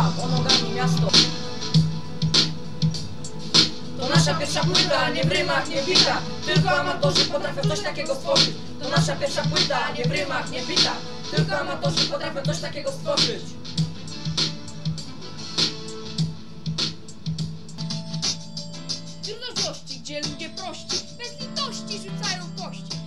rap ogarnie miasto. To nasza pierwsza płyta, nie w rymach, nie w bitach. Tylko amatorzy potrafią coś takiego stworzyć. To nasza pierwsza płyta, nie w rymach, nie w bitach. Tylko amatorzy potrafią coś takiego stworzyć. Wśród złości, gdzie ludzie prości bez litości rzucają kości.